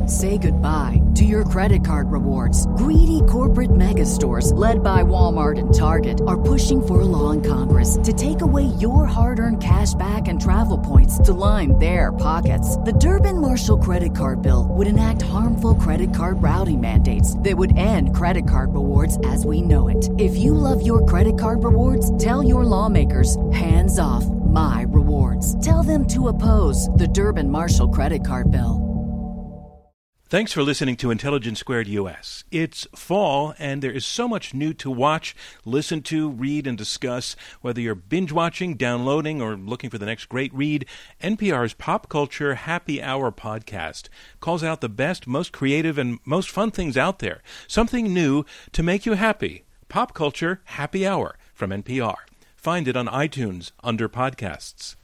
Say goodbye to your credit card rewards. Greedy corporate mega stores, led by Walmart and Target, are pushing for a law in Congress to take away your hard-earned cash back and travel points to line their pockets. The Durbin-Marshall credit card bill would enact harmful credit card routing mandates that would end credit card rewards as we know it. If you love your credit card rewards, tell your lawmakers, hands off my rewards. Tell them to oppose the Durbin-Marshall credit card bill. Thanks for listening to Intelligence Squared US. It's fall, and there is so much new to watch, listen to, read, and discuss. Whether you're binge-watching, downloading, or looking for the next great read, NPR's Pop Culture Happy Hour podcast calls out the best, most creative, and most fun things out there. Something new to make you happy. Pop Culture Happy Hour from NPR. Find it on iTunes under podcasts.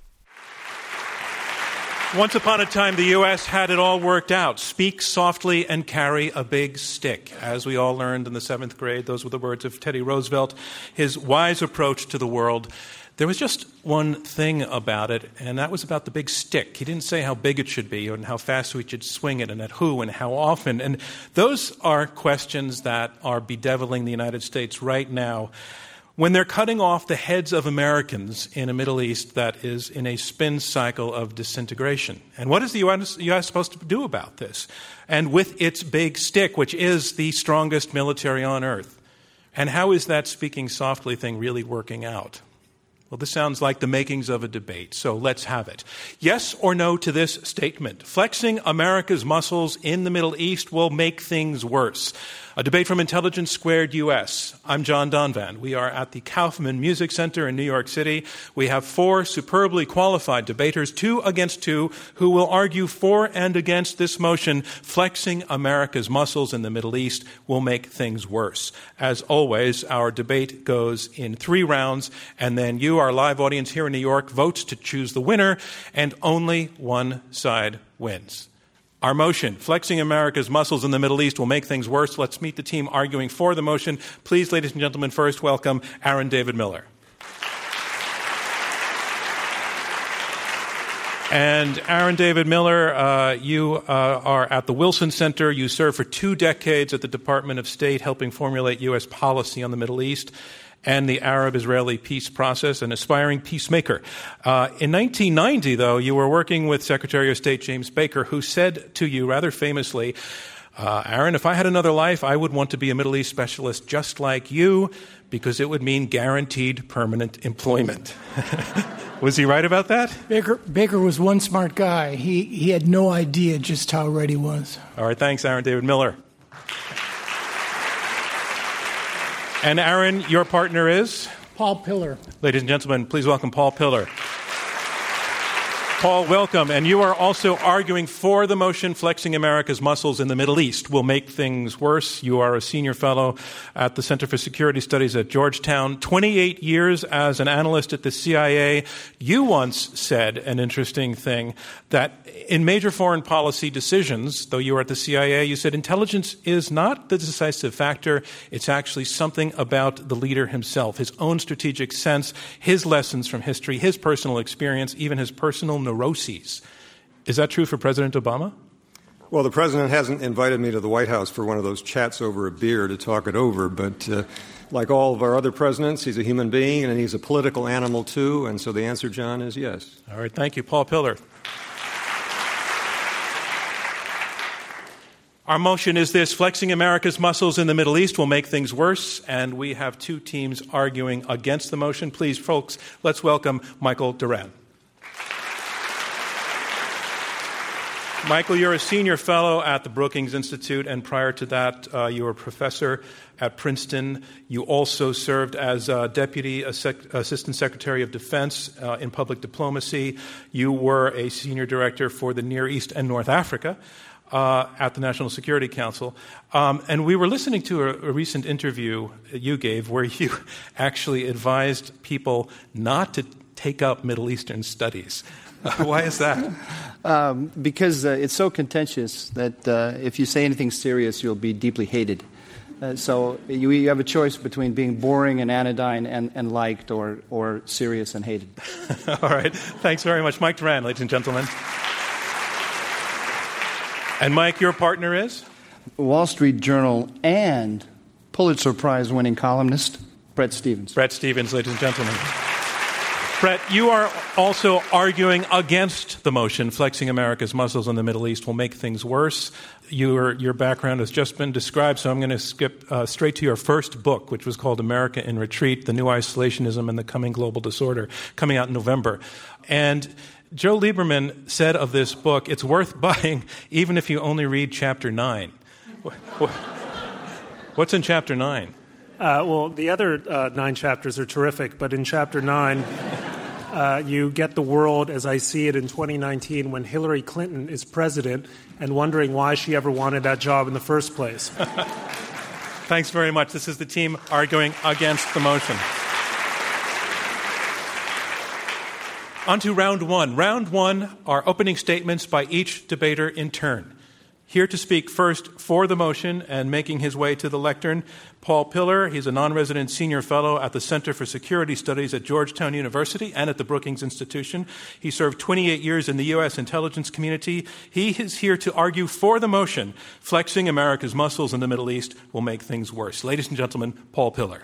Once upon a time, the U.S. had it all worked out. Speak softly and carry a big stick. As we all learned in the 7th grade, those were the words of Teddy Roosevelt, his wise approach to the world. There was just one thing about it, and that was about the big stick. He didn't say how big it should be and how fast we should swing it and at who and how often. And those are questions that are bedeviling the United States right now, when they're cutting off the heads of Americans in a Middle East that is in a spin cycle of disintegration. And what is the U.S. supposed to do about this? And with its big stick, which is the strongest military on earth. And how is that speaking softly thing really working out? Well, this sounds like the makings of a debate, so let's have it. Yes or no to this statement? Flexing America's muscles in the Middle East will make things worse. A debate from Intelligence Squared US. I'm John Donvan. We are at the Kaufman Music Center in New York City. We have 4 superbly qualified debaters, 2 against 2, who will argue for and against this motion, flexing America's muscles in the Middle East will make things worse. As always, our debate goes in 3 rounds, and then you, our live audience here in New York, votes to choose the winner, and only one side wins. Our motion, flexing America's muscles in the Middle East will make things worse. Let's meet the team arguing for the motion. Please, ladies and gentlemen, first welcome Aaron David Miller. And Aaron David Miller, you are at the Wilson Center. You served for 2 decades at the Department of State, helping formulate U.S. policy on the Middle East and the Arab-Israeli peace process, an aspiring peacemaker. In 1990, though, you were working with Secretary of State James Baker, who said to you rather famously, Aaron, if I had another life, I would want to be a Middle East specialist just like you, because it would mean guaranteed permanent employment. Was he right about that? Baker was one smart guy. He had no idea just how right he was. All right, thanks, Aaron David Miller. And Aaron, your partner is? Paul Pillar. Ladies and gentlemen, please welcome Paul Pillar. Paul, welcome. And you are also arguing for the motion, flexing America's muscles in the Middle East will make things worse. You are a senior fellow at the Center for Security Studies at Georgetown. 28 years as an analyst at the CIA. You once said an interesting thing, that in major foreign policy decisions, though you were at the CIA, you said intelligence is not the decisive factor. It's actually something about the leader himself, his own strategic sense, his lessons from history, his personal experience, even his personal neuroses. Is that true for President Obama? Well, the president hasn't invited me to the White House for one of those chats over a beer to talk it over, but like all of our other presidents, he's a human being and he's a political animal too, and so the answer, John, is yes. All right, thank you. Paul Pillar. Our motion is this: flexing America's muscles in the Middle East will make things worse, and we have 2 teams arguing against the motion. Please, folks, let's welcome Michael Doran. Michael, you're a senior fellow at the Brookings Institute, and prior to that, you were a professor at Princeton. You also served as Deputy Assistant Secretary of Defense in public diplomacy. You were a senior director for the Near East and North Africa at the National Security Council. And we were listening to a recent interview you gave where you actually advised people not to take up Middle Eastern studies. Why is that? Because it's so contentious that if you say anything serious, you'll be deeply hated. So you have a choice between being boring and anodyne and liked, or serious and hated. All right. Thanks very much. Mike Doran, ladies and gentlemen. And Mike, your partner is? Wall Street Journal and Pulitzer Prize-winning columnist Bret Stephens. Bret Stephens, ladies and gentlemen. Bret, you are also arguing against the motion, flexing America's muscles in the Middle East will make things worse. Your background has just been described, so I'm going to skip straight to your first book, which was called America in Retreat, The New Isolationism and the Coming Global Disorder, coming out in November. And Joe Lieberman said of this book, it's worth buying even if you only read Chapter 9. What's in Chapter 9? Well, the other 9 chapters are terrific, but in Chapter 9, you get the world as I see it in 2019 when Hillary Clinton is president and wondering why she ever wanted that job in the first place. Thanks very much. This is the team arguing against the motion. On to round one. Round one are opening statements by each debater in turn. Here to speak first for the motion and making his way to the lectern, Paul Pillar. He's a non-resident senior fellow at the Center for Security Studies at Georgetown University and at the Brookings Institution. He served 28 years in the U.S. intelligence community. He is here to argue for the motion, flexing America's muscles in the Middle East will make things worse. Ladies and gentlemen, Paul Pillar.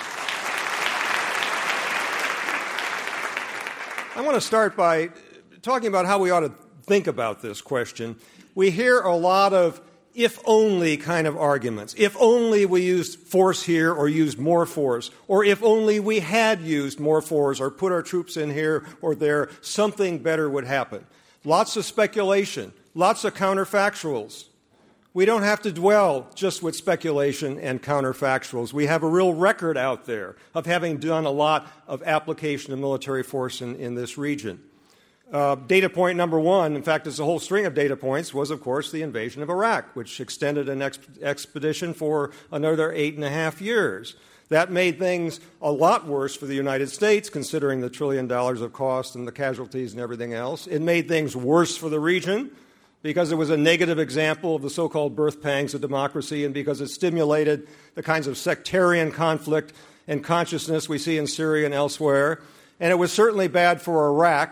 I want to start by talking about how we ought to think about this question. We hear a lot of if-only kind of arguments. If only we used force here or used more force, or if only we had used more force or put our troops in here or there, something better would happen. Lots of speculation, lots of counterfactuals. We don't have to dwell just with speculation and counterfactuals. We have a real record out there of having done a lot of application of military force in this region. Data point number one, in fact, it's a whole string of data points, was, of course, the invasion of Iraq, which extended an expedition for another 8.5 years. That made things a lot worse for the United States, considering the $1 trillion of cost and the casualties and everything else. It made things worse for the region because it was a negative example of the so-called birth pangs of democracy and because it stimulated the kinds of sectarian conflict and consciousness we see in Syria and elsewhere. And it was certainly bad for Iraq,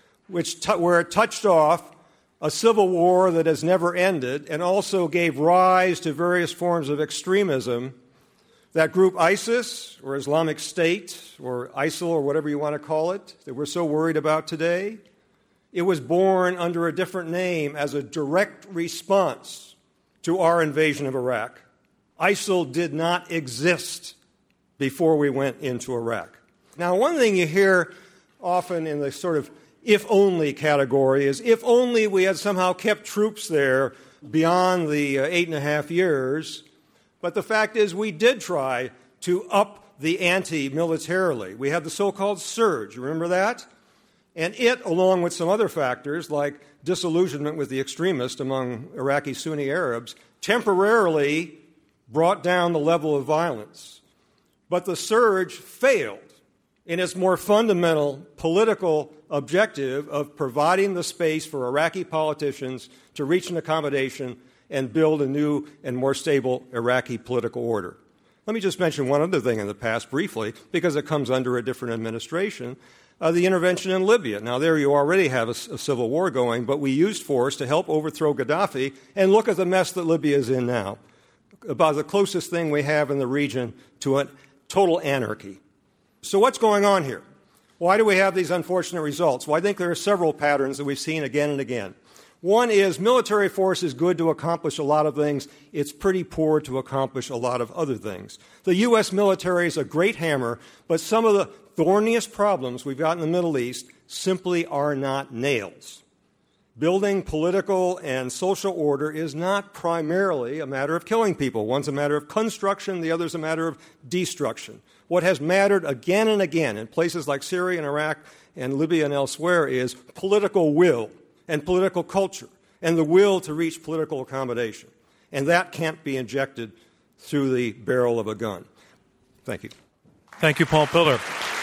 where it touched off a civil war that has never ended and also gave rise to various forms of extremism. That group ISIS, or Islamic State, or ISIL, or whatever you want to call it, that we're so worried about today, it was born under a different name as a direct response to our invasion of Iraq. ISIL did not exist before we went into Iraq. Now, one thing you hear often in the sort of if-only category is if only we had somehow kept troops there beyond the 8.5 years. But the fact is we did try to up the ante militarily. We had the so-called surge. You remember that? And it, along with some other factors like disillusionment with the extremists among Iraqi Sunni Arabs, temporarily brought down the level of violence. But the surge failed in its more fundamental political objective of providing the space for Iraqi politicians to reach an accommodation and build a new and more stable Iraqi political order. Let me just mention one other thing in the past briefly, because it comes under a different administration, the intervention in Libya. Now, there you already have a civil war going, but we used force to help overthrow Gaddafi, and look at the mess that Libya is in now, about the closest thing we have in the region to a total anarchy. So what's going on here? Why do we have these unfortunate results? Well, I think there are several patterns that we've seen again and again. One is military force is good to accomplish a lot of things. It's pretty poor to accomplish a lot of other things. The U.S. military is a great hammer, but some of the thorniest problems we've got in the Middle East simply are not nails. Building political and social order is not primarily a matter of killing people. One's a matter of construction, the other's a matter of destruction. What has mattered again and again in places like Syria and Iraq and Libya and elsewhere is political will and political culture and the will to reach political accommodation. And that can't be injected through the barrel of a gun. Thank you. Thank you, Paul Pillar.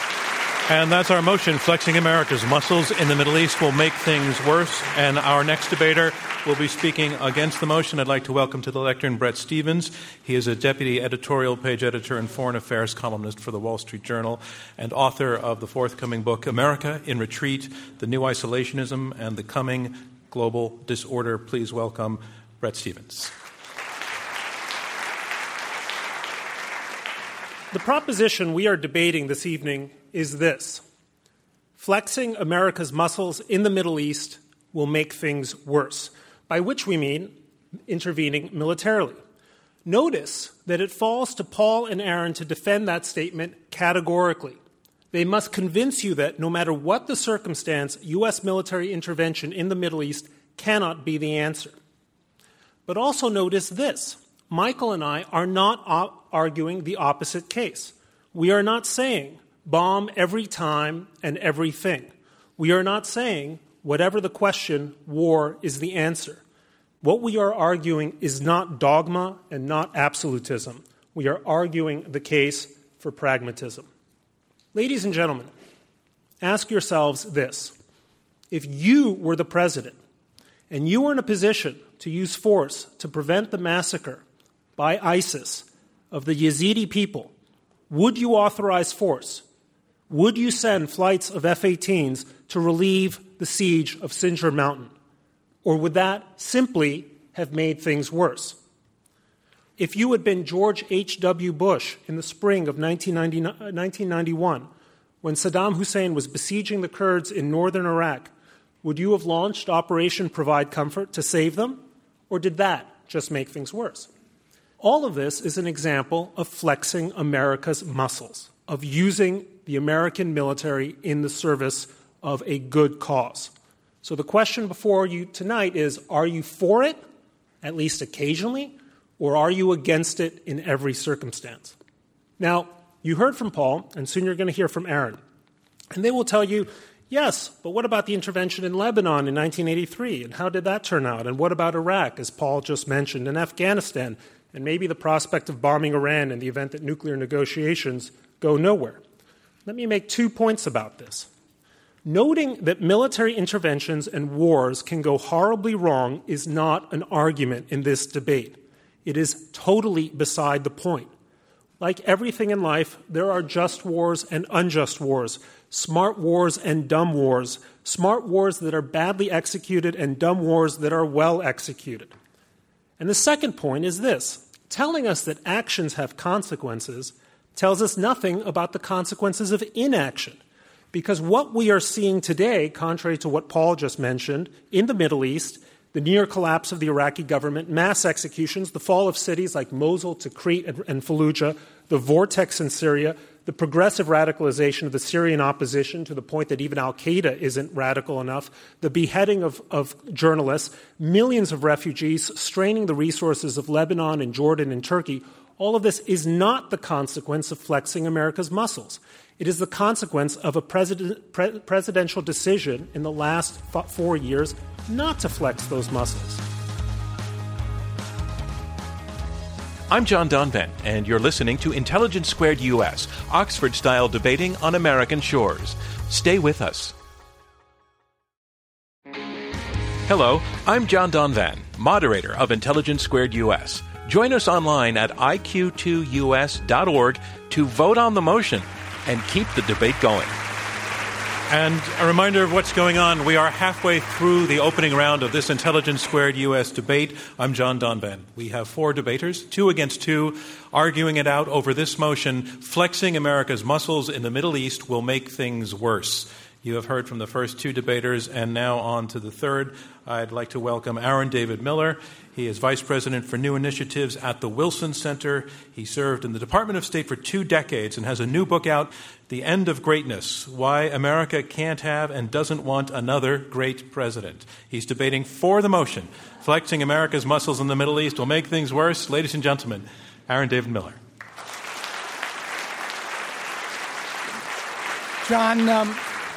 And that's our motion, flexing America's muscles in the Middle East will make things worse. And our next debater will be speaking against the motion. I'd like to welcome to the lectern Bret Stephens. He is a deputy editorial page editor and foreign affairs columnist for the Wall Street Journal and author of the forthcoming book, America in Retreat, The New Isolationism and the Coming Global Disorder. Please welcome Bret Stephens. The proposition we are debating this evening is this: flexing America's muscles in the Middle East will make things worse, by which we mean intervening militarily. Notice that it falls to Paul and Aaron to defend that statement categorically. They must convince you that no matter what the circumstance, U.S. military intervention in the Middle East cannot be the answer. But also notice this: Michael and I are not arguing the opposite case. We are not saying bomb every time and everything. We are not saying whatever the question, war is the answer. What we are arguing is not dogma and not absolutism. We are arguing the case for pragmatism. Ladies and gentlemen, ask yourselves this: if you were the president and you were in a position to use force to prevent the massacre by ISIS of the Yazidi people, would you authorize force? Would you send flights of F-18s to relieve the siege of Sinjar Mountain? Or would that simply have made things worse? If you had been George H.W. Bush in the spring of 1991, when Saddam Hussein was besieging the Kurds in northern Iraq, would you have launched Operation Provide Comfort to save them? Or did that just make things worse? All of this is an example of flexing America's muscles, of using the American military in the service of a good cause. So the question before you tonight is, are you for it, at least occasionally, or are you against it in every circumstance? Now, you heard from Paul, and soon you're going to hear from Aaron. And they will tell you, yes, but what about the intervention in Lebanon in 1983, and how did that turn out? And what about Iraq, as Paul just mentioned, and Afghanistan, and maybe the prospect of bombing Iran in the event that nuclear negotiations go nowhere? Let me make 2 points about this. Noting that military interventions and wars can go horribly wrong is not an argument in this debate. It is totally beside the point. Like everything in life, there are just wars and unjust wars, smart wars and dumb wars, smart wars that are badly executed and dumb wars that are well executed. And the second point is this: telling us that actions have consequences tells us nothing about the consequences of inaction. Because what we are seeing today, contrary to what Paul just mentioned, in the Middle East, the near collapse of the Iraqi government, mass executions, the fall of cities like Mosul, Tikrit, and Fallujah, the vortex in Syria, the progressive radicalization of the Syrian opposition to the point that even al-Qaeda isn't radical enough, the beheading of journalists, millions of refugees, straining the resources of Lebanon and Jordan and Turkey, all of this is not the consequence of flexing America's muscles. It is the consequence of a presidential decision in the last 4 years not to flex those muscles. I'm John Donvan, and you're listening to Intelligence Squared US, Oxford-style debating on American shores. Stay with us. Hello, I'm John Donvan, moderator of Intelligence Squared US. Join us online at iq2us.org to vote on the motion and keep the debate going. And a reminder of what's going on. We are halfway through the opening round of this Intelligence Squared U.S. debate. I'm John Donvan. We have 4 debaters, 2 against 2, arguing it out over this motion: flexing America's muscles in the Middle East will make things worse. You have heard from the first 2 debaters, and now on to the third. I'd like to welcome Aaron David Miller. He is Vice President for New Initiatives at the Wilson Center. He served in the Department of State for 2 decades and has a new book out, The End of Greatness: Why America Can't Have and Doesn't Want Another Great President. He's debating for the motion: flexing America's muscles in the Middle East will make things worse. Ladies and gentlemen, Aaron David Miller. John,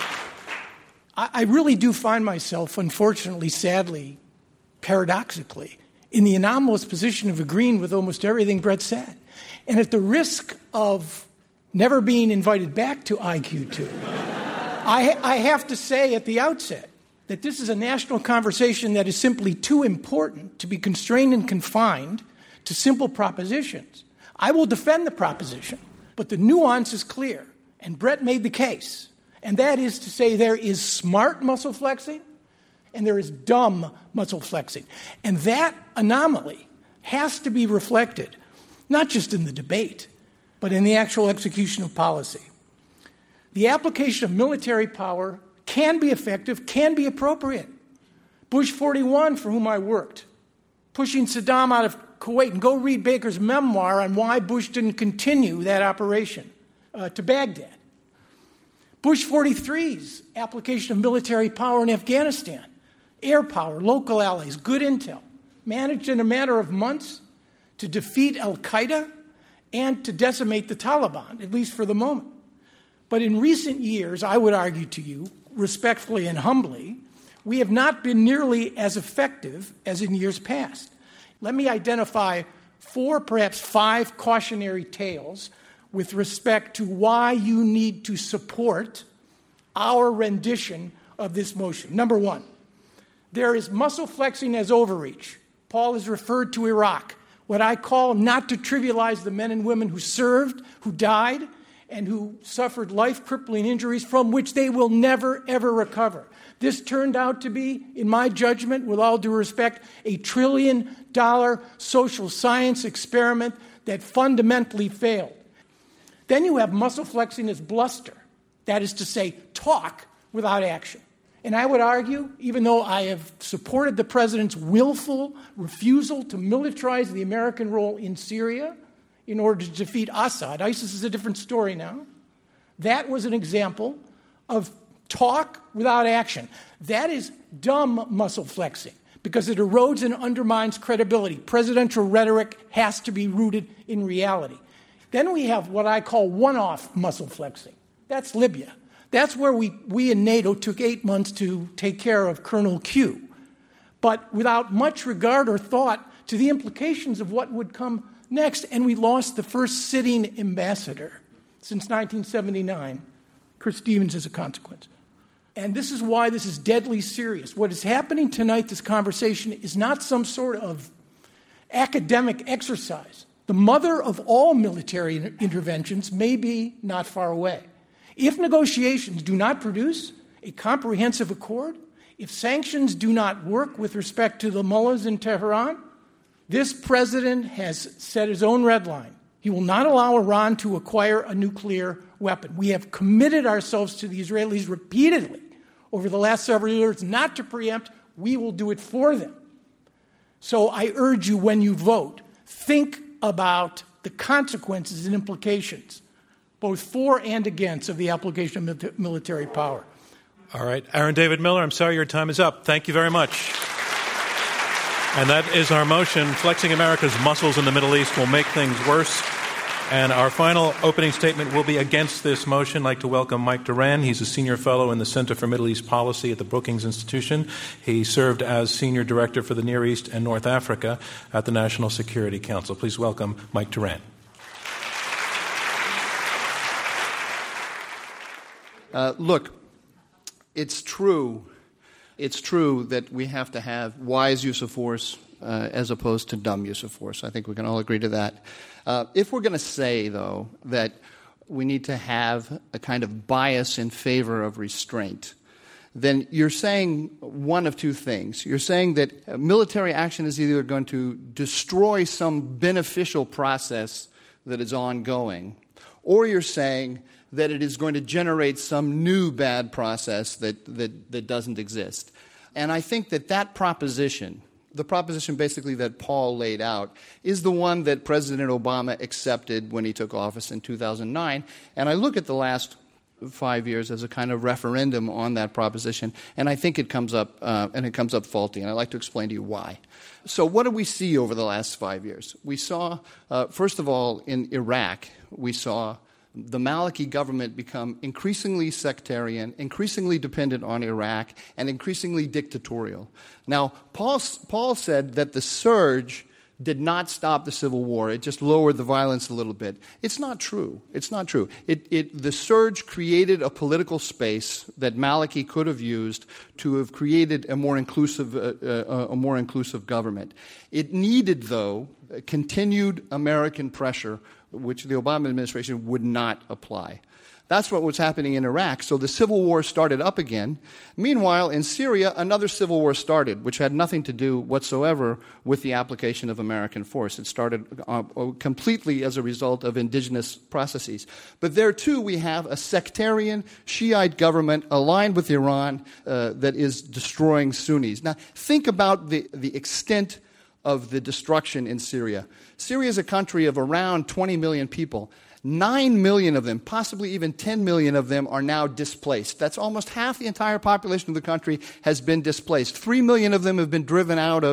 I really do find myself, unfortunately, sadly, paradoxically, in the anomalous position of agreeing with almost everything Bret said. And at the risk of never being invited back to IQ2, I have to say at the outset that this is a national conversation that is simply too important to be constrained and confined to simple propositions. I will defend the proposition, but the nuance is clear, and Bret made the case. And that is to say there is smart muscle flexing and there is dumb muscle flexing. And that anomaly has to be reflected, not just in the debate, but in the actual execution of policy. The application of military power can be effective, can be appropriate. Bush 41, for whom I worked, pushing Saddam out of Kuwait, and go read Baker's memoir on why Bush didn't continue that operation to Baghdad. Bush 43's application of military power in Afghanistan, air power, local allies, good intel, managed in a matter of months to defeat al-Qaeda and to decimate the Taliban, at least for the moment. But in recent years, I would argue to you, respectfully and humbly, we have not been nearly as effective as in years past. Let me identify 4, perhaps 5 cautionary tales with respect to why you need to support our rendition of this motion. Number 1, there is muscle flexing as overreach. Paul has referred to Iraq, what I call not to trivialize the men and women who served, who died, and who suffered life-crippling injuries from which they will never, ever recover. This turned out to be, in my judgment, with all due respect, a $1 trillion social science experiment that fundamentally failed. Then you have muscle flexing as bluster. That is to say, talk without action. And I would argue, even though I have supported the president's willful refusal to militarize the American role in Syria in order to defeat Assad, ISIS is a different story now, that was an example of talk without action. That is dumb muscle flexing because it erodes and undermines credibility. Presidential rhetoric has to be rooted in reality. Then we have what I call one-off muscle flexing. That's Libya. That's where we in NATO took 8 months to take care of Colonel Q, but without much regard or thought to the implications of what would come next. And we lost the first sitting ambassador since 1979, Chris Stevens, as a consequence. And this is why this is deadly serious. What is happening tonight, this conversation, is not some sort of academic exercise. The mother of all military interventions may be not far away. If negotiations do not produce a comprehensive accord, if sanctions do not work with respect to the mullahs in Tehran, this president has set his own red line. He will not allow Iran to acquire a nuclear weapon. We have committed ourselves to the Israelis repeatedly over the last several years not to preempt. We will do it for them. So I urge you, when you vote, think about the consequences and implications, both for and against, of the application of military power. All right. Aaron David Miller, I'm sorry your time is up. Thank you very much. And that is our motion. Flexing America's muscles in the Middle East will make things worse. And our final opening statement will be against this motion. I'd like to welcome Mike Doran. He's a senior fellow in the Center for Middle East Policy at the Brookings Institution. He served as senior director for the Near East and North Africa at the National Security Council. Please welcome Mike Doran. Look, it's true that we have to have wise use of force as opposed to dumb use of force. I think we can all agree to that. If we're going to say, though, that we need to have a kind of bias in favor of restraint, then you're saying one of two things. You're saying that military action is either going to destroy some beneficial process that is ongoing, or you're saying that it is going to generate some new bad process that doesn't exist. And I think that proposition, the proposition basically that Paul laid out, is the one that President Obama accepted when he took office in 2009. And I look at the last 5 years as a kind of referendum on that proposition, and I think it comes up faulty, and I'd like to explain to you why. So what did we see over the last 5 years? We saw, first of all, in Iraq, we saw the Maliki government become increasingly sectarian, increasingly dependent on Iraq, and increasingly dictatorial. Now, Paul said that the surge did not stop the civil war. It just lowered the violence a little bit. It's not true. It's not true. The surge created a political space that Maliki could have used to have created a more inclusive government. It needed, though, continued American pressure, which the Obama administration would not apply. That's what was happening in Iraq. So the civil war started up again. Meanwhile, in Syria, another civil war started, which had nothing to do whatsoever with the application of American force. It started completely as a result of indigenous processes. But there, too, we have a sectarian Shiite government aligned with Iran that is destroying Sunnis. Now, think about the extent of the destruction in Syria. Syria is a country of around 20 million people. 9 million of them, possibly even 10 million of them, are now displaced. That's almost half the entire population of the country has been displaced. 3 million of them have been driven out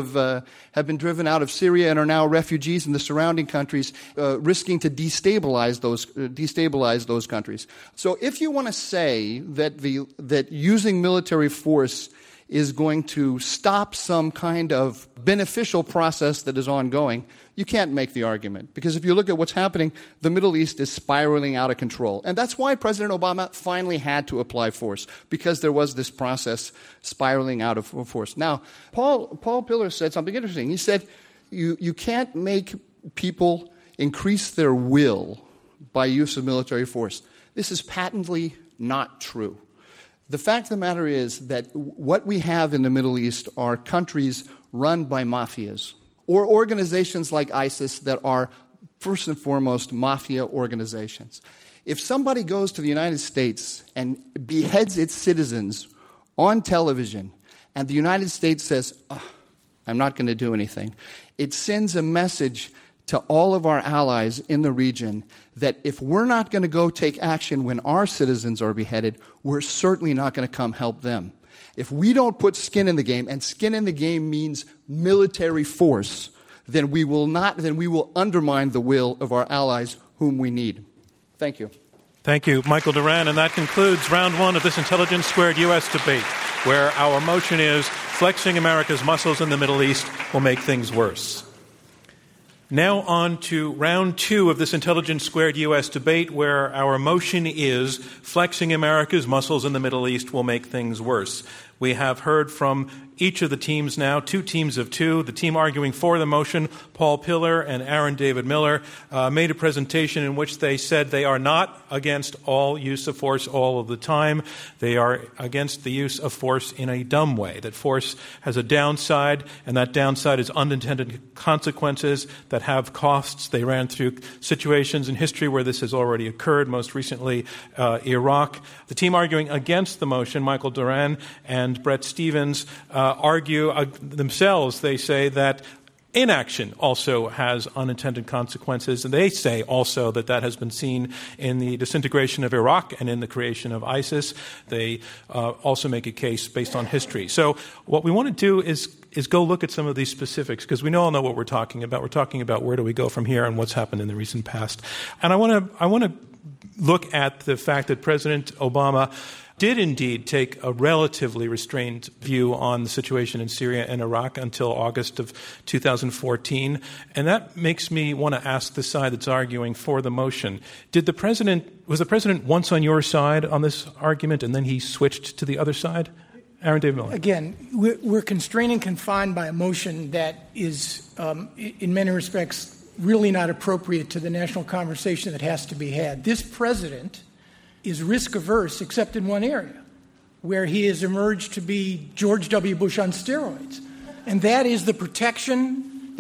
of Syria and are now refugees in the surrounding countries, risking to destabilize those countries. So, if you want to say that using military force is going to stop some kind of beneficial process that is ongoing, you can't make the argument. Because if you look at what's happening, the Middle East is spiraling out of control. And that's why President Obama finally had to apply force, because there was this process spiraling out of force. Now, Paul Pillar said something interesting. He said, you can't make people increase their will by use of military force. This is patently not true. The fact of the matter is that what we have in the Middle East are countries run by mafias or organizations like ISIS that are, first and foremost, mafia organizations. If somebody goes to the United States and beheads its citizens on television and the United States says, I'm not going to do anything, it sends a message to all of our allies in the region that if we're not going to go take action when our citizens are beheaded, we're certainly not going to come help them. If we don't put skin in the game, and skin in the game means military force, then we will undermine the will of our allies whom we need. Thank you. Thank you, Michael Doran. And that concludes round one of this Intelligence Squared U.S. debate, where our motion is flexing America's muscles in the Middle East will make things worse. Now on to round two of this Intelligence Squared U.S. debate, where our motion is flexing America's muscles in the Middle East will make things worse. We have heard from each of the teams now, 2 teams of 2. The team arguing for the motion, Paul Pillar and Aaron David Miller, made a presentation in which they said they are not against all use of force all of the time. They are against the use of force in a dumb way, that force has a downside, and that downside is unintended consequences that have costs. They ran through situations in history where this has already occurred, most recently Iraq. The team arguing against the motion, Michael Doran and Brett Stevens, argue themselves. They say that inaction also has unintended consequences, and they say also that has been seen in the disintegration of Iraq and in the creation of ISIS. They also make a case based on history. So what we want to do is go look at some of these specifics, because we all know what we're talking about. We're talking about where do we go from here and what's happened in the recent past. And I want to look at the fact that President Obama did indeed take a relatively restrained view on the situation in Syria and Iraq until August of 2014. And that makes me want to ask the side that's arguing for the motion. Was the president once on your side on this argument and then he switched to the other side? Aaron David Miller. Again, we're constrained and confined by a motion that is, in many respects, really not appropriate to the national conversation that has to be had. This president is risk-averse except in one area, where he has emerged to be George W. Bush on steroids. And that is the protection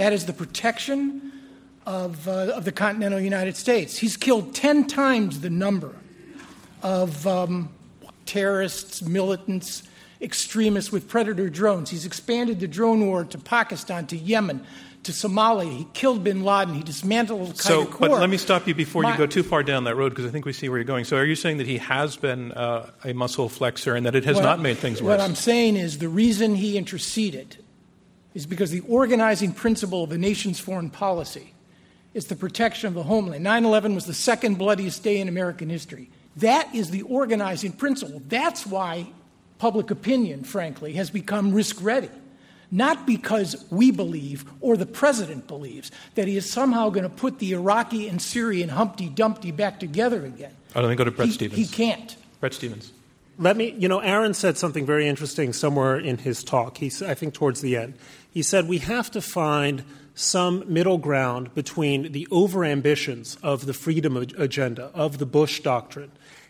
of the continental United States. He's killed 10 times the number of terrorists, militants, extremists with Predator drones. He's expanded the drone war to Pakistan, to Yemen, to Somalia. He killed bin Laden. He dismantled Al-Qaeda. But let me stop you before you go too far down that road, because I think we see where you're going. So are you saying that he has been a muscle flexor and that it has not made things worse? What I'm saying is the reason he interceded is because the organizing principle of a nation's foreign policy is the protection of the homeland. 9/11 was the second bloodiest day in American history. That is the organizing principle. That's why public opinion, frankly, has become risk-ready. Not because we believe or the president believes that he is somehow going to put the Iraqi and Syrian Humpty Dumpty back together again. Let me go to Brett Stevens. He can't. Brett Stevens. Aaron said something very interesting somewhere in his talk. I think towards the end. He said we have to find some middle ground between the overambitions of the freedom agenda, of the Bush doctrine,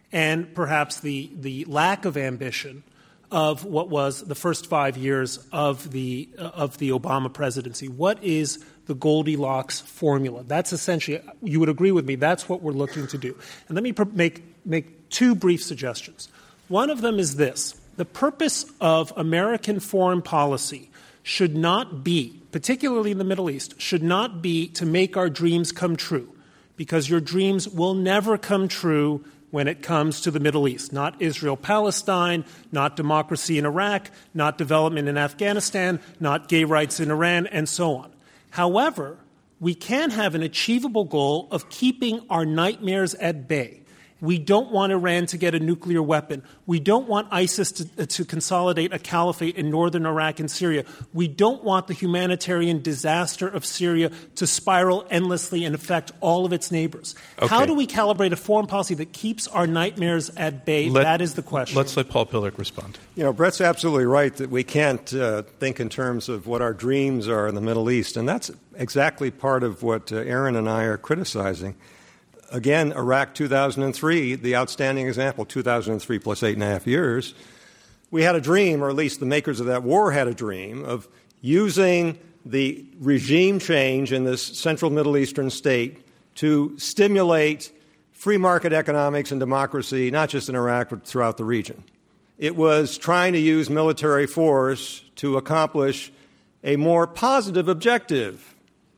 and perhaps the lack of ambition of what was the first 5 years of the Obama presidency. What is the Goldilocks formula? That's essentially, you would agree with me, that's what we're looking to do. And let me make two brief suggestions. One of them is this. The purpose of American foreign policy should not be, particularly in the Middle East, should not be to make our dreams come true, because your dreams will never come true when it comes to the Middle East. Not Israel-Palestine, not democracy in Iraq, not development in Afghanistan, not gay rights in Iran, and so on. However, we can have an achievable goal of keeping our nightmares at bay. We don't want Iran to get a nuclear weapon. We don't want ISIS to consolidate a caliphate in northern Iraq and Syria. We don't want the humanitarian disaster of Syria to spiral endlessly and affect all of its neighbors. Okay. How do we calibrate a foreign policy that keeps our nightmares at bay? That is the question. Let's let Paul Pillar respond. Brett's absolutely right that we can't think in terms of what our dreams are in the Middle East, and that's exactly part of what Aaron and I are criticizing. Again, Iraq 2003, the outstanding example, 2003 plus 8.5 years. We had a dream, or at least the makers of that war had a dream, of using the regime change in this central Middle Eastern state to stimulate free market economics and democracy, not just in Iraq, but throughout the region. It was trying to use military force to accomplish a more positive objective.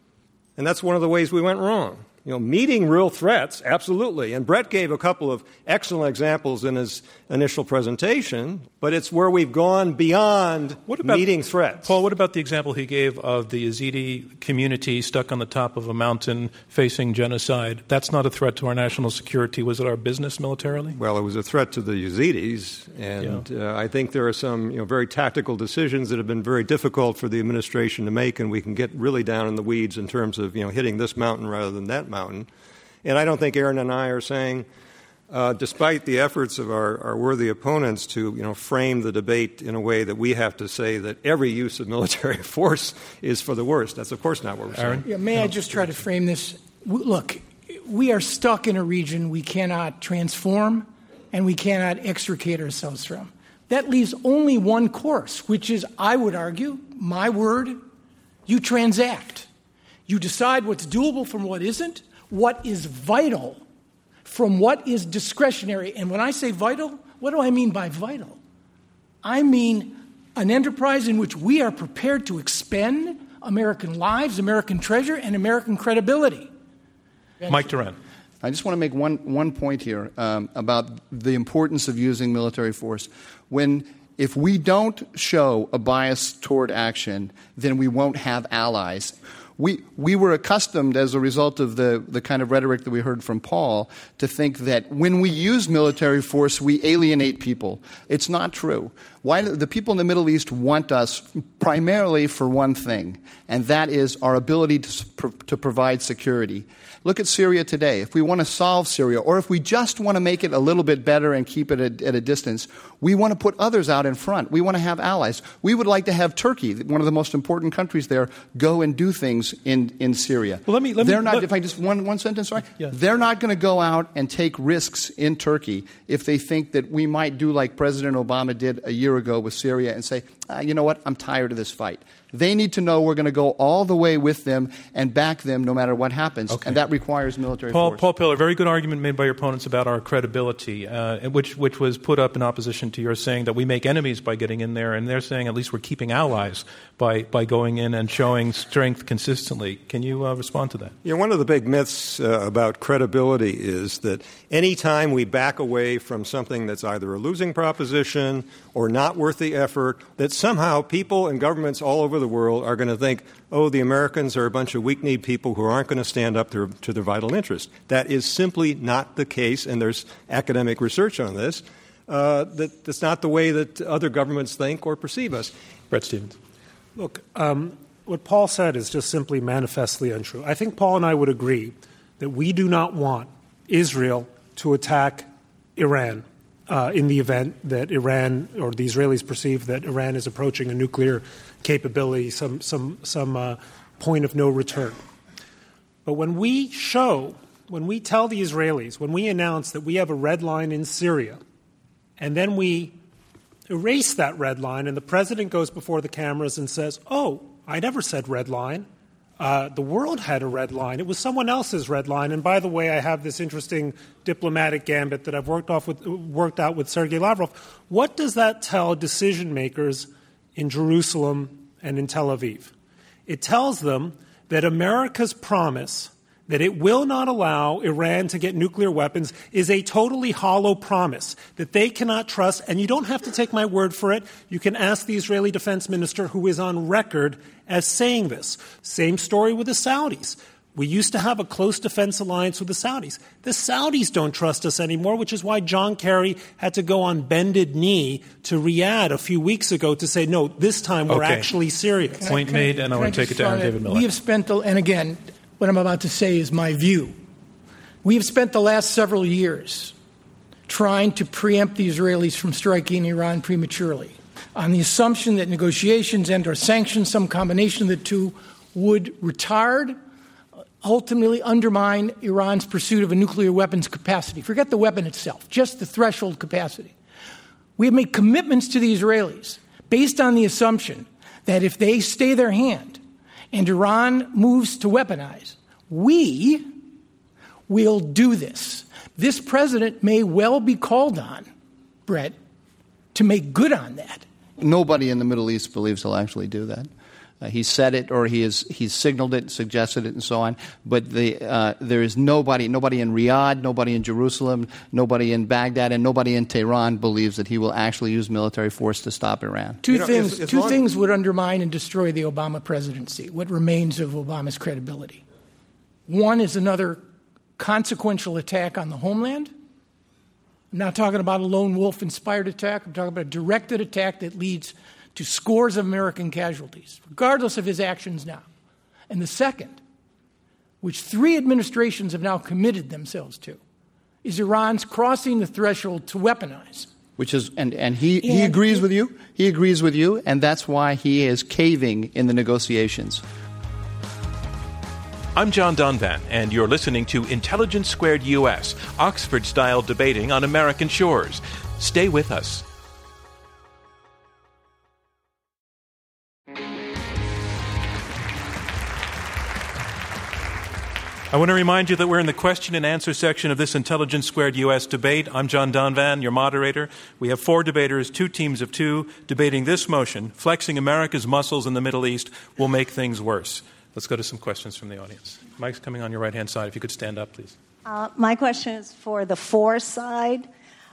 And that's one of the ways we went wrong. Meeting real threats, absolutely. And Brett gave a couple of excellent examples in his initial presentation, but it's where we've gone beyond meeting threats. Paul, what about the example he gave of the Yazidi community stuck on the top of a mountain facing genocide? That's not a threat to our national security. Was it our business militarily? Well, it was a threat to the Yazidis, and I think there are some very tactical decisions that have been very difficult for the administration to make, and we can get really down in the weeds in terms of hitting this mountain rather than that mountain. And I don't think Aaron and I are saying, despite the efforts of our worthy opponents to frame the debate in a way that we have to say that every use of military force is for the worst. That's, of course, not what we're saying. Yeah, may I just try to frame this? Look, we are stuck in a region we cannot transform and we cannot extricate ourselves from. That leaves only one course, which is, I would argue, my word, you transact. You decide what's doable from what isn't, what is vital from what is discretionary. And when I say vital, what do I mean by vital? I mean an enterprise in which we are prepared to expend American lives, American treasure, and American credibility. Mike Duran. I just want to make one point here about the importance of using military force. If we don't show a bias toward action, then we won't have allies. We were accustomed, as a result of the kind of rhetoric that we heard from Paul, to think that when we use military force, we alienate people. It's not true. The people in the Middle East want us primarily for one thing, and that is our ability to provide security. Look at Syria today. If we want to solve Syria, or if we just want to make it a little bit better and keep it at a distance, we want to put others out in front. We want to have allies. We would like to have Turkey, one of the most important countries there, go and do things in Syria. Well, if I just one sentence, sorry. Yeah. They're not going to go out and take risks in Turkey if they think that we might do like President Obama did a year ago with Syria and say, you know what, I'm tired of this fight. They need to know we're going to go all the way with them and back them no matter what happens, and that requires military force. Paul Pillar, very good argument made by your opponents about our credibility, which was put up in opposition to your saying that we make enemies by getting in there, and they're saying at least we're keeping allies by going in and showing strength consistently. Can you respond to that? One of the big myths about credibility is that any time we back away from something that's either a losing proposition or not worth the effort, that somehow people and governments all over the world are going to think, the Americans are a bunch of weak-kneed people who aren't going to stand up to their vital interest. That is simply not the case, and there's academic research on this. That's not the way that other governments think or perceive us. Bret Stephens. Look, what Paul said is just simply manifestly untrue. I think Paul and I would agree that we do not want Israel to attack Iran in the event that Iran or the Israelis perceive that Iran is approaching a nuclear capability, some point of no return. But when we show when we tell the Israelis, when we announce that we have a red line in Syria, and then we erase that red line, and the president goes before the cameras and says, oh, I never said red line. The world had a red line. It was someone else's red line. And by the way, I have this interesting diplomatic gambit that I've worked out with Sergei Lavrov. What does that tell decision makers in Jerusalem and in Tel Aviv? It tells them that America's promise that it will not allow Iran to get nuclear weapons is a totally hollow promise that they cannot trust. And you don't have to take my word for it. You can ask the Israeli defense minister, who is on record as saying this. Same story with the Saudis. We used to have a close defense alliance with the Saudis. The Saudis don't trust us anymore, which is why John Kerry had to go on bended knee to Riyadh a few weeks ago to say, no, this time we're actually serious. Point made, and I want to take it to Aaron David Miller. We have spent, and again, what I'm about to say is my view. We have spent the last several years trying to preempt the Israelis from striking Iran prematurely on the assumption that negotiations and or sanctions, some combination of the two, would retard, ultimately undermine Iran's pursuit of a nuclear weapons capacity. Forget the weapon itself, just the threshold capacity. We have made commitments to the Israelis based on the assumption that if they stay their hand and Iran moves to weaponize, we will do this. This president may well be called on, Brett, to make good on that. Nobody in the Middle East believes he'll actually do that. He said it, or he's signaled it, suggested it, and so on. But there is nobody in Riyadh, nobody in Jerusalem, nobody in Baghdad, and nobody in Tehran believes that he will actually use military force to stop Iran. Two things would undermine and destroy the Obama presidency, what remains of Obama's credibility. One is another consequential attack on the homeland. I'm not talking about a lone wolf-inspired attack. I'm talking about a directed attack that leads to scores of American casualties, regardless of his actions now. And the second, which 3 administrations have now committed themselves to, is Iran's crossing the threshold to weaponize. Which is, and he agrees with you. He agrees with you, and that's why he is caving in the negotiations. I'm John Donvan, and you're listening to Intelligence Squared U.S., Oxford-style debating on American shores. Stay with us. I want to remind you that we're in the question and answer section of this Intelligence Squared U.S. debate. I'm John Donvan, your moderator. We have 4 debaters, 2 teams of 2, debating this motion: flexing America's muscles in the Middle East will make things worse. Let's go to some questions from the audience. Mike's coming on your right-hand side. If you could stand up, please. My question is for the for side.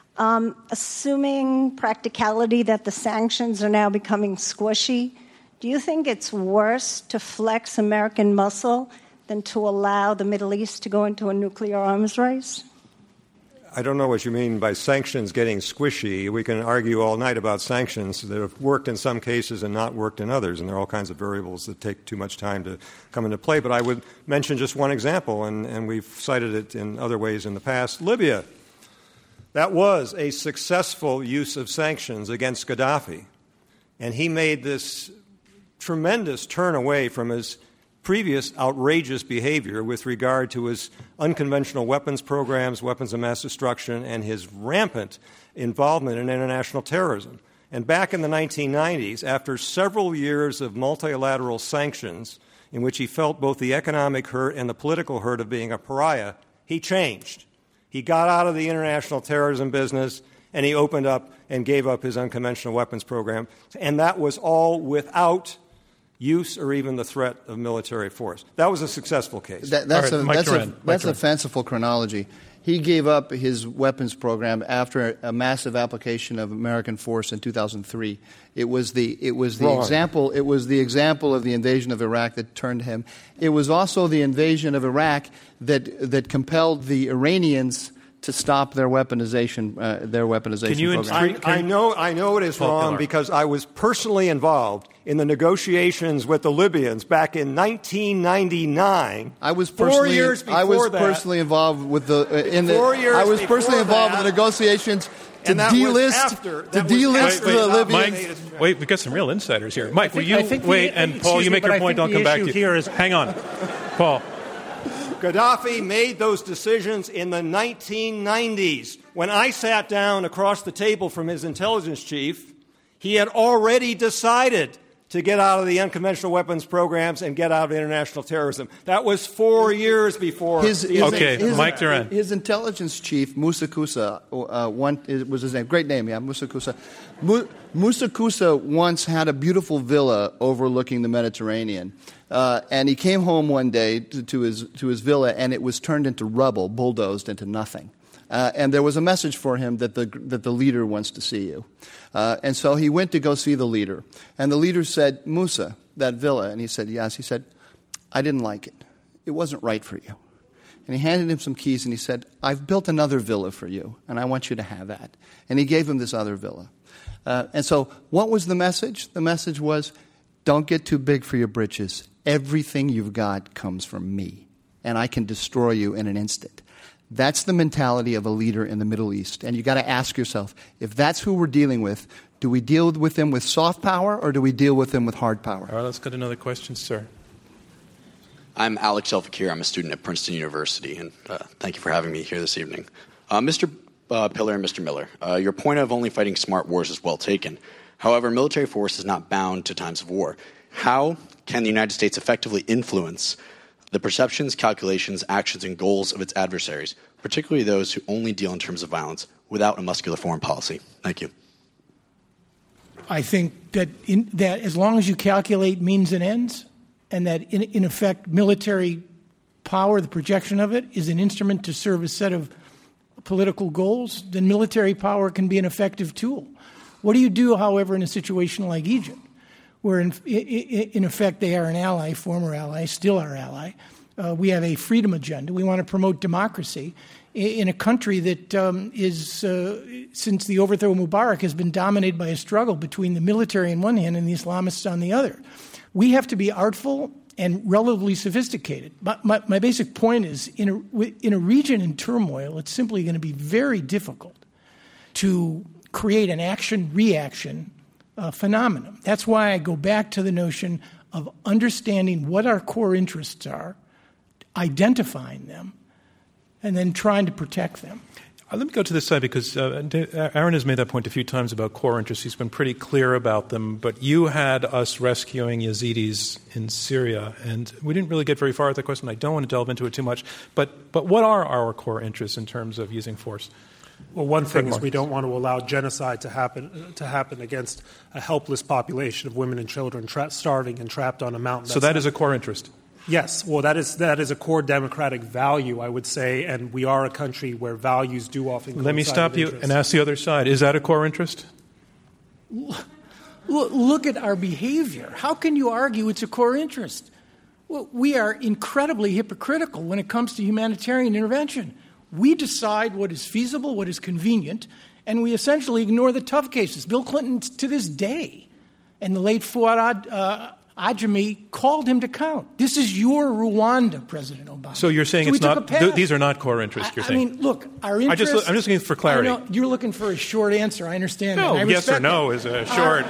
Assuming practicality that the sanctions are now becoming squishy, do you think it's worse to flex American muscle than to allow the Middle East to go into a nuclear arms race? I don't know what you mean by sanctions getting squishy. We can argue all night about sanctions that have worked in some cases and not worked in others, and there are all kinds of variables that take too much time to come into play. But I would mention just one example, and we've cited it in other ways in the past. Libya. That was a successful use of sanctions against Gaddafi, and he made this tremendous turn away from his previous outrageous behavior with regard to his unconventional weapons programs, weapons of mass destruction, and his rampant involvement in international terrorism. And back in the 1990s, after several years of multilateral sanctions, in which he felt both the economic hurt and the political hurt of being a pariah, he changed. He got out of the international terrorism business, and he opened up and gave up his unconventional weapons program. And that was all without use or even the threat of military force. That was a successful case. That's a fanciful chronology. He gave up his weapons program after a massive application of American force in 2003. It was the example. It was the example of the invasion of Iraq that turned him. It was also the invasion of Iraq that compelled the Iranians to stop their weaponization program. I know it is wrong because I was personally involved in the negotiations with the Libyans back in 1999. I was personally involved with the negotiations to delist the Libyans. Mike, wait, we've got some real insiders here. Mike, will you wait? And Paul, you make your point. I'll come back to you. Here is, hang on, Paul. Gaddafi made those decisions in the 1990s. When I sat down across the table from his intelligence chief, he had already decided to get out of the unconventional weapons programs and get out of international terrorism. That was 4 years before. Mike Duran. His intelligence chief, Musa Kusa, was his name. Great name, yeah, Musa Kusa. Musa Kusa once had a beautiful villa overlooking the Mediterranean. And he came home one day to his villa, and it was turned into rubble, bulldozed into nothing. And there was a message for him that the leader wants to see you. And so he went to go see the leader. And the leader said, Musa, that villa. And he said, yes. He said, I didn't like it. It wasn't right for you. And he handed him some keys, and he said, I've built another villa for you, and I want you to have that. And he gave him this other villa. And so what was the message? The message was, don't get too big for your britches. Everything you've got comes from me, and I can destroy you in an instant. That's the mentality of a leader in the Middle East. And you've got to ask yourself, if that's who we're dealing with, do we deal with them with soft power or do we deal with them with hard power? All right, let's get another question, sir. I'm Alex El-Fakir. I'm a student at Princeton University, and thank you for having me here this evening. Mr. Pillar and Mr. Miller, your point of only fighting smart wars is well taken. However, military force is not bound to times of war. How can the United States effectively influence the perceptions, calculations, actions, and goals of its adversaries, particularly those who only deal in terms of violence, without a muscular foreign policy? Thank you. I think that that as long as you calculate means and ends, and that in effect military power, the projection of it, is an instrument to serve a set of political goals, then military power can be an effective tool. What do you do, however, in a situation like Egypt, where in effect they are an ally, former ally, still our ally? We have a freedom agenda. We want to promote democracy in a country that since the overthrow of Mubarak, has been dominated by a struggle between the military on one hand and the Islamists on the other. We have to be artful and relatively sophisticated. My basic point is, in a region in turmoil, it's simply going to be very difficult to create an action-reaction phenomenon. That's why I go back to the notion of understanding what our core interests are, identifying them, and then trying to protect them. Let me go to this side because Aaron has made that point a few times about core interests. He's been pretty clear about them. But you had us rescuing Yazidis in Syria, and we didn't really get very far with the question. I don't want to delve into it too much. But what are our core interests in terms of using force? Well, one thing is we don't want to allow genocide to happen against a helpless population of women and children starving and trapped on a mountain. So that is a core interest? Yes. Well, that is a core democratic value, I would say, and we are a country where values do often coincide. Let me stop you and ask the other side. Is that a core interest? Look at our behavior. How can you argue it's a core interest? Well, we are incredibly hypocritical when it comes to humanitarian intervention. We decide what is feasible, what is convenient, and we essentially ignore the tough cases. Bill Clinton, to this day, and the late Fuad Ajami called him to count. This is your Rwanda, President Obama. So you're saying it's not; these are not core interests. You're saying. I mean, look, our interests. I'm just looking for clarity. You're looking for a short answer. I understand. No, that. Yes or no is a short.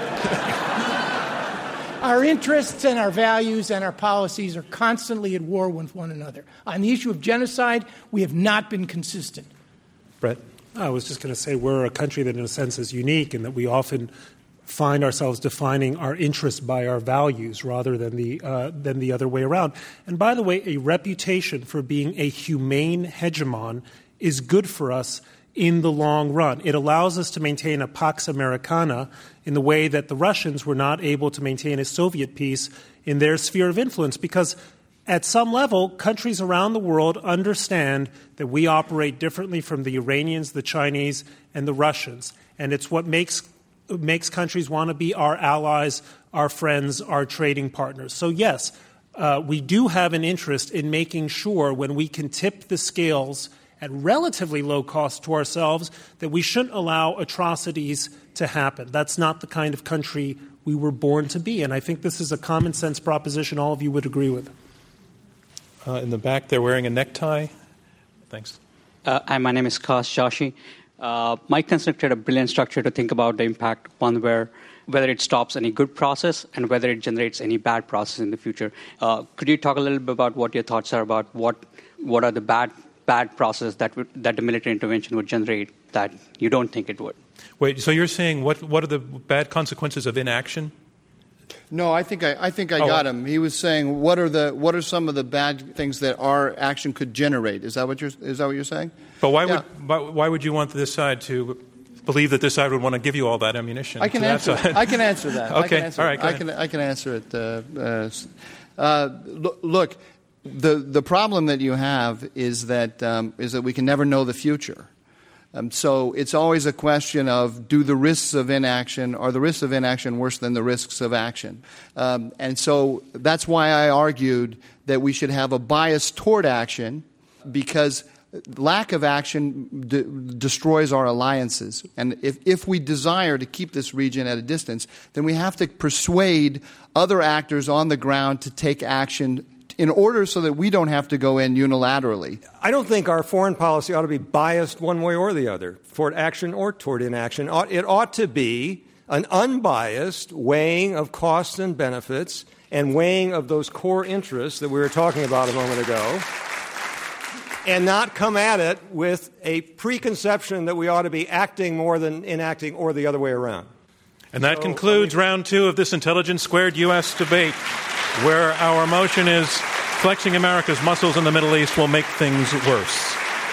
Our interests and our values and our policies are constantly at war with one another. On the issue of genocide, we have not been consistent. Brett? I was just going to say we're a country that in a sense is unique in that we often find ourselves defining our interests by our values rather than the other way around. And by the way, a reputation for being a humane hegemon is good for us in the long run. It allows us to maintain a Pax Americana in the way that the Russians were not able to maintain a Soviet peace in their sphere of influence, because at some level, countries around the world understand that we operate differently from the Iranians, the Chinese, and the Russians. And it's what makes countries want to be our allies, our friends, our trading partners. So yes, we do have an interest in making sure when we can tip the scales at relatively low cost to ourselves, that we shouldn't allow atrocities to happen. That's not the kind of country we were born to be. And I think this is a common sense proposition all of you would agree with. In the back, they're wearing a necktie. Thanks. Hi, my name is Kash Joshi. Mike constructed a brilliant structure to think about the impact, one where whether it stops any good process and whether it generates any bad process in the future. Could you talk a little bit about what your thoughts are about what are the bad processes that the military intervention would generate that you don't think it would? Wait, so you're saying what are the bad consequences of inaction? No, I think I got him. He was saying what are some of the bad things that our action could generate? Is that what you're saying? But why would you want this side to believe that this side would want to give you all that ammunition? I can answer that. Okay, All right. I can answer it. Look, the problem that you have is that we can never know the future. So it's always a question of are the risks of inaction worse than the risks of action? And so that's why I argued that we should have a bias toward action, because lack of action destroys our alliances. And if we desire to keep this region at a distance, then we have to persuade other actors on the ground to take action in order so that we don't have to go in unilaterally. I don't think our foreign policy ought to be biased one way or the other, toward action or toward inaction. It ought to be an unbiased weighing of costs and benefits and weighing of those core interests that we were talking about a moment ago, and not come at it with a preconception that we ought to be acting more than inacting or the other way around. And that concludes round 2 of this Intelligence Squared U.S. debate, where our motion is flexing America's muscles in the Middle East will make things worse.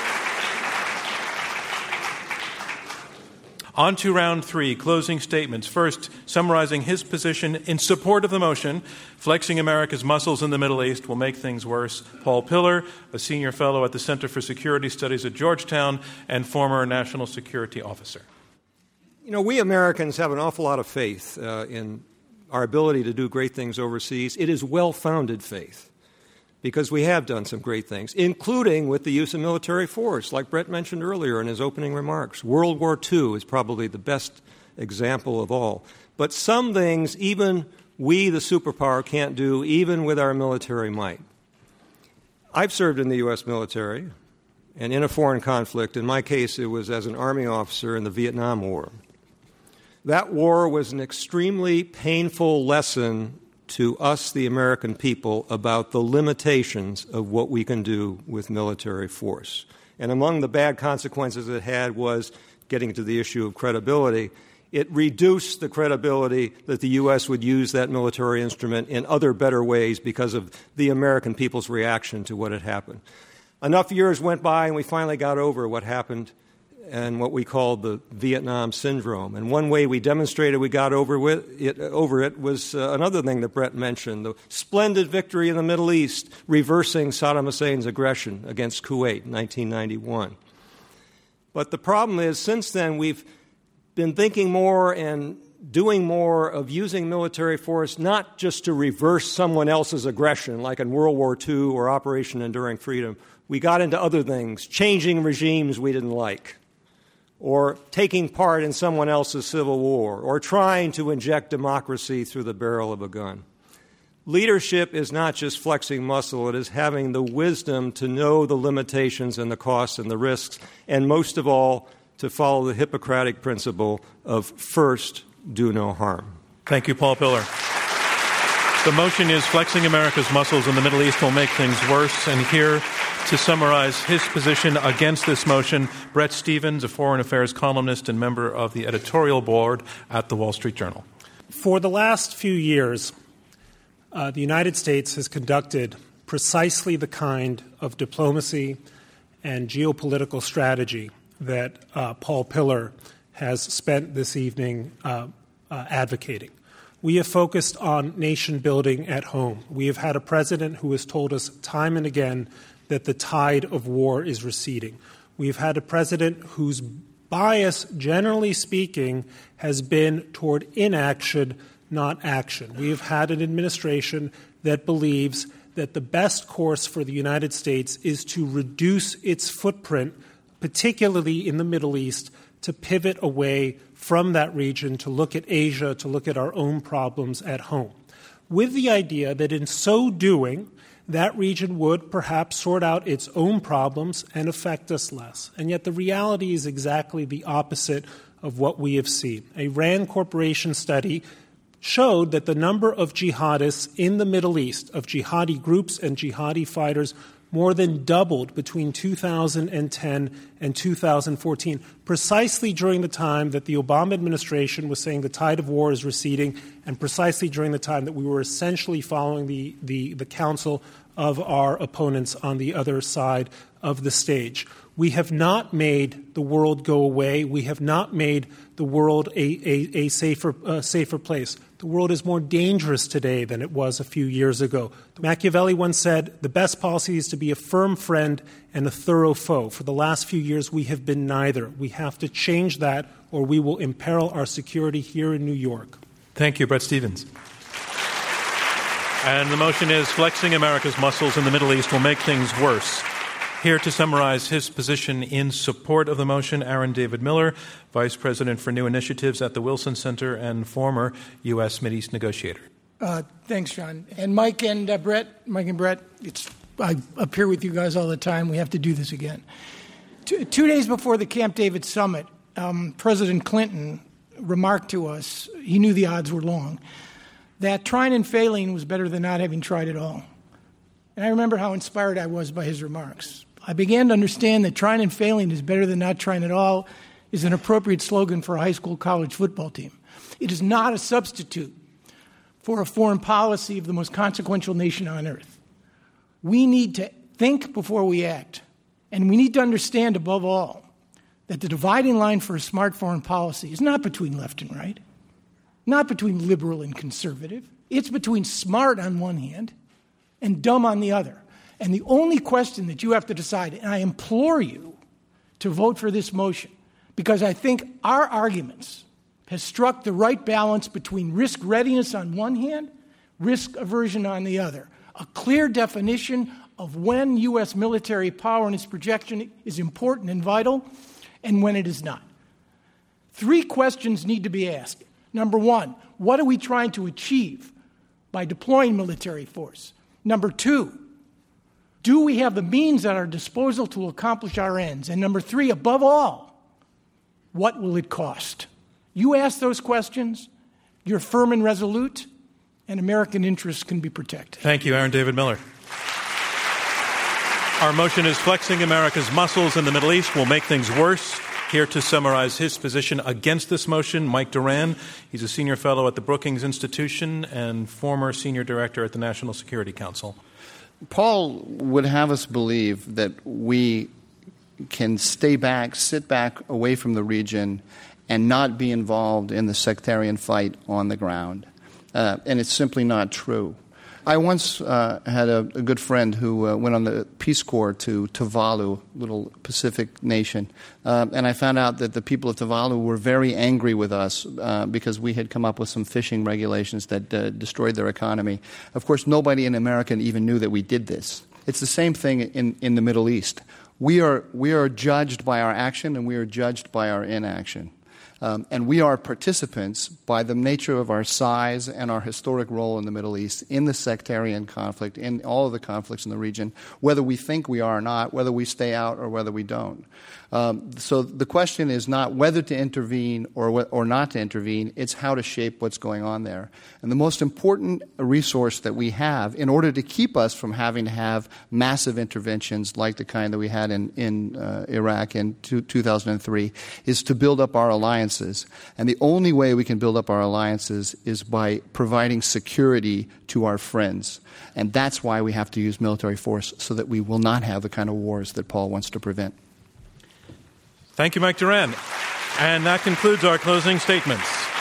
On to round 3, closing statements. First, summarizing his position in support of the motion, flexing America's muscles in the Middle East will make things worse. Paul Pillar, a senior fellow at the Center for Security Studies at Georgetown and former national security officer. You know, we Americans have an awful lot of faith in our ability to do great things overseas. It is well-founded faith, because we have done some great things, including with the use of military force, like Brett mentioned earlier in his opening remarks. World War II is probably the best example of all. But some things even we, the superpower, can't do, even with our military might. I've served in the U.S. military and in a foreign conflict. In my case, it was as an Army officer in the Vietnam War. That war was an extremely painful lesson to us, the American people, about the limitations of what we can do with military force. And among the bad consequences it had was, getting to the issue of credibility, it reduced the credibility that the U.S. would use that military instrument in other better ways because of the American people's reaction to what had happened. Enough years went by and we finally got over what happened and what we called the Vietnam syndrome. And one way we demonstrated we got over it was another thing that Brett mentioned, the splendid victory in the Middle East, reversing Saddam Hussein's aggression against Kuwait in 1991. But the problem is, since then, we've been thinking more and doing more of using military force not just to reverse someone else's aggression, like in World War II or Operation Enduring Freedom. We got into other things, changing regimes we didn't like, or taking part in someone else's civil war, or trying to inject democracy through the barrel of a gun. Leadership is not just flexing muscle, it is having the wisdom to know the limitations and the costs and the risks, and most of all, to follow the Hippocratic principle of first, do no harm. Thank you, Paul Pillar. The motion is flexing America's muscles in the Middle East will make things worse, and here to summarize his position against this motion, Bret Stephens, a foreign affairs columnist and member of the editorial board at the Wall Street Journal. For the last few years, the United States has conducted precisely the kind of diplomacy and geopolitical strategy that Paul Pillar has spent this evening advocating. We have focused on nation building at home. We have had a president who has told us time and again that the tide of war is receding. We've had a president whose bias, generally speaking, has been toward inaction, not action. We have had an administration that believes that the best course for the United States is to reduce its footprint, particularly in the Middle East, to pivot away from that region, to look at Asia, to look at our own problems at home, with the idea that in so doing, that region would perhaps sort out its own problems and affect us less. And yet the reality is exactly the opposite of what we have seen. A RAND Corporation study showed that the number of jihadists in the Middle East, of jihadi groups and jihadi fighters, more than doubled between 2010 and 2014, precisely during the time that the Obama administration was saying the tide of war is receding, and precisely during the time that we were essentially following the counsel of our opponents on the other side of the stage. We have not made the world go away. We have not made the world a safer place. The world is more dangerous today than it was a few years ago. Machiavelli once said, the best policy is to be a firm friend and a thorough foe. For the last few years, we have been neither. We have to change that, or we will imperil our security here in New York. Thank you, Bret Stephens. And the motion is flexing America's muscles in the Middle East will make things worse. Here to summarize his position in support of the motion, Aaron David Miller, Vice President for New Initiatives at the Wilson Center and former U.S. Mideast negotiator. Thanks, John. And Mike and Brett, I appear with you guys all the time. We have to do this again. 2 days before the Camp David summit, President Clinton remarked to us, he knew the odds were long, that trying and failing was better than not having tried at all. And I remember how inspired I was by his remarks. I began to understand that trying and failing is better than not trying at all is an appropriate slogan for a high school college football team. It is not a substitute for a foreign policy of the most consequential nation on earth. We need to think before we act. And we need to understand, above all, that the dividing line for a smart foreign policy is not between left and right, not between liberal and conservative. It's between smart on one hand and dumb on the other. And the only question that you have to decide, and I implore you to vote for this motion, because I think our arguments have struck the right balance between risk readiness on one hand, risk aversion on the other. A clear definition of when U.S. military power and its projection is important and vital, and when it is not. 3 questions need to be asked. Number 1, what are we trying to achieve by deploying military force? Number 2, do we have the means at our disposal to accomplish our ends? And number 3, above all, what will it cost? You ask those questions, you're firm and resolute, and American interests can be protected. Thank you, Aaron David Miller. Our motion is flexing America's muscles in the Middle East will make things worse. Here to summarize his position against this motion, Mike Doran. He's a senior fellow at the Brookings Institution and former senior director at the National Security Council. Paul would have us believe that we can sit back away from the region and not be involved in the sectarian fight on the ground. And it's simply not true. I once had a good friend who went on the Peace Corps to Tuvalu, little Pacific nation, and I found out that the people of Tuvalu were very angry with us because we had come up with some fishing regulations that destroyed their economy. Of course, nobody in America even knew that we did this. It's the same thing in the Middle East. We are judged by our action and we are judged by our inaction. And we are participants by the nature of our size and our historic role in the Middle East, in the sectarian conflict, in all of the conflicts in the region, whether we think we are or not, whether we stay out or whether we don't. So the question is not whether to intervene or not to intervene, it's how to shape what's going on there. And the most important resource that we have in order to keep us from having to have massive interventions like the kind that we had in Iraq in 2003 is to build up our alliances. And the only way we can build up our alliances is by providing security to our friends. And that's why we have to use military force, so that we will not have the kind of wars that Paul wants to prevent. Thank you, Mike Doran. And that concludes our closing statements.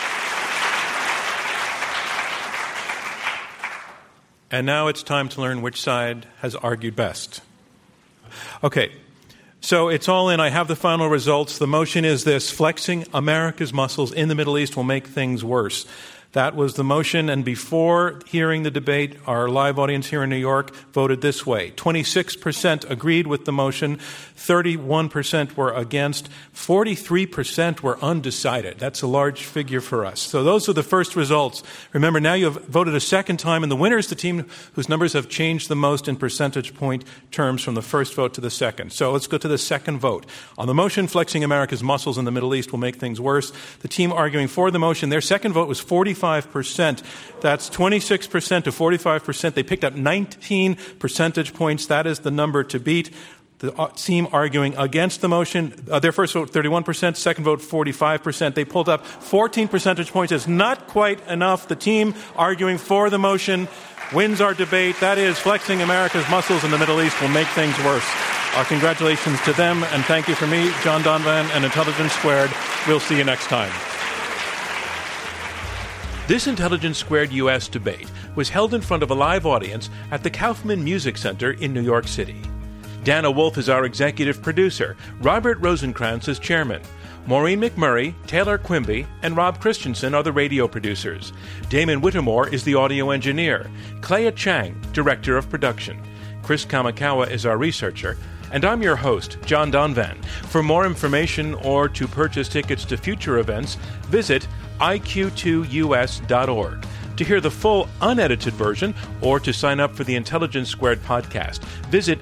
And now it's time to learn which side has argued best. Okay, so it's all in. I have the final results. The motion is this: flexing America's muscles in the Middle East will make things worse. That was the motion, and before hearing the debate, our live audience here in New York voted this way. 26% agreed with the motion, 31% were against, 43% were undecided. That's a large figure for us. So those are the first results. Remember, now you have voted a second time, and the winner is the team whose numbers have changed the most in percentage point terms from the first vote to the second. So let's go to the second vote. On the motion, flexing America's muscles in the Middle East will make things worse, the team arguing for the motion, their second vote was 45%. That's 26% to 45%. They picked up 19 percentage points. That is the number to beat. The team arguing against the motion, their first vote 31%, second vote 45%. They pulled up 14 percentage points. It's not quite enough. The team arguing for the motion wins our debate. That is, flexing America's muscles in the Middle East will make things worse. Our congratulations to them, and thank you from me, John Donvan, and Intelligence Squared. We'll see you next time. This Intelligence Squared U.S. debate was held in front of a live audience at the Kaufman Music Center in New York City. Dana Wolf is our executive producer. Robert Rosenkrantz is chairman. Maureen McMurray, Taylor Quimby, and Rob Christensen are the radio producers. Damon Whittemore is the audio engineer. Clea Chang, director of production. Chris Kamikawa is our researcher. And I'm your host, John Donvan. For more information or to purchase tickets to future events, visit iq2us.org. To hear the full unedited version or to sign up for the Intelligence Squared podcast, visit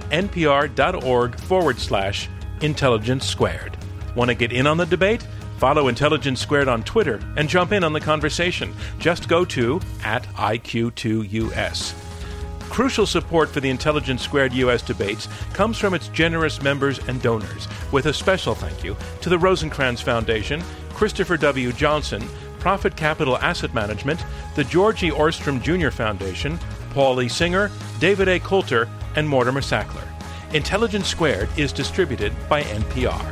npr.org/Intelligence Squared. Want to get in on the debate? Follow Intelligence Squared on Twitter and jump in on the conversation. Just go to @IQ2US. Crucial support for the Intelligence Squared U.S. debates comes from its generous members and donors, with a special thank you to the Rosenkrantz Foundation, Christopher W. Johnson, Profit Capital Asset Management, the George E. Orstrom Jr. Foundation, Paul E. Singer, David A. Coulter, and Mortimer Sackler. Intelligence Squared is distributed by NPR.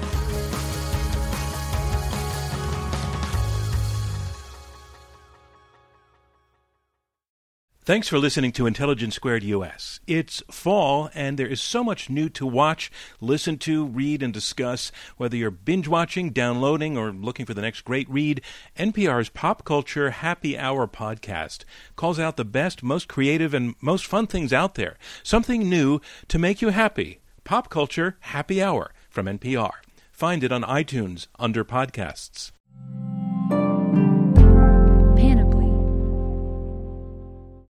Thanks for listening to Intelligence Squared U.S. It's fall, and there is so much new to watch, listen to, read, and discuss. Whether you're binge-watching, downloading, or looking for the next great read, NPR's Pop Culture Happy Hour podcast calls out the best, most creative, and most fun things out there. Something new to make you happy. Pop Culture Happy Hour from NPR. Find it on iTunes under podcasts.